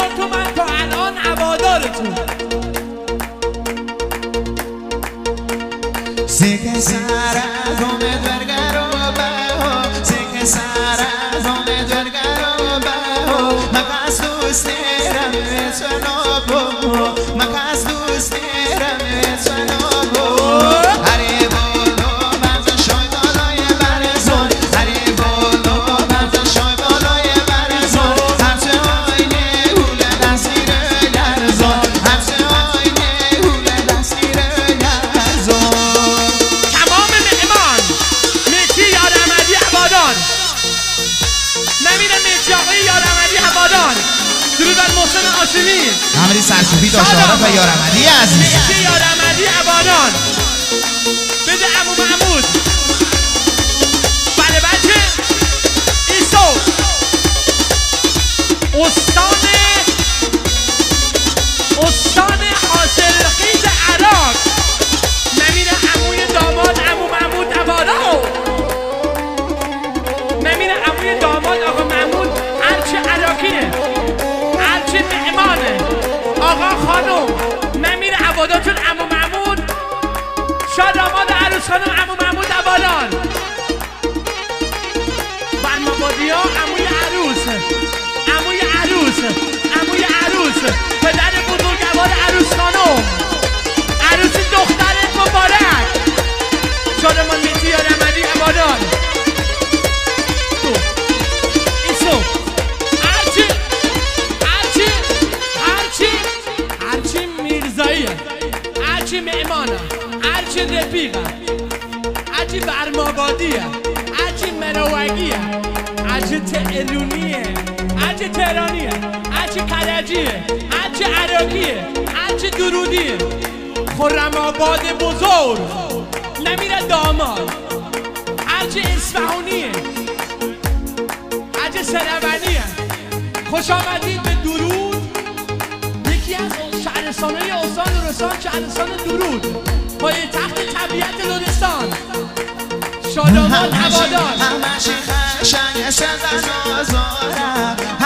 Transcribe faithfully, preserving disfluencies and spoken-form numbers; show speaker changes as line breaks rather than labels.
هزار تومن تا الان هوادارتون.
سیک سرت اومد برگرو بهو، سیک سرت اومد برگرو بهو، مکس دوست نیرم میتونم بو، مکس دوست نیرم میتونم بو. هری بولو بمزن شوی بالای برزون، هری بولو بمزن شوی بالای برزون، هرچه آینه هوله دستیر لرزون، هرچه آینه هوله دستیر لرزون.
تمام مهمان مهدی یارعمدی عبادان، نمیر مهدی آقای یارعمدی عبادان، درود بر محسن هاشمی،
عملی سرشوفی داشت عارف و یارعمدی عزیز،
مهدی یارعمدی عبادان. بده عمو محمود. بله بچه ایسو استان استان حاصلخیز عراق، نمیر عموی داماد عمو محمود عبادان، نمیر عموی داماد آقا محمود هرچی عراقیه، هرچی مهمانه، آقا خانم نمیر عباداتون عمو محمود، شاد آماد عروس خانم عمو محمود عبادان، برمابادی ها عموی عروس، عموی عروس، عموی عروس، پدر بزرگوار عروس خانم، عروس دخترت مبارک، شادمان مهدی یارعمدی عبادان. ایسو هرچی هرچی هرچی هرچی میرزاییه، هرچی مهمانه، هرچی رفیقه، هرچی برمابادیه، هرچی مروگیه، هرچی تهرونیه، هرچی تهرانیه، هرچی کرجیه، هرچی عراقیه، هرچی درودیه، خرم آباد بزرگ، نمیر داماد، هرچی اصفهانیه، هرچی سرونیه، خوش آمدید به درود، یکی از شهرستانهای استان لرستان، شهرستان درود، پایتخت طبیعت لرستان، شادمان عبادان.
همشی خشنگ سزن و زارم،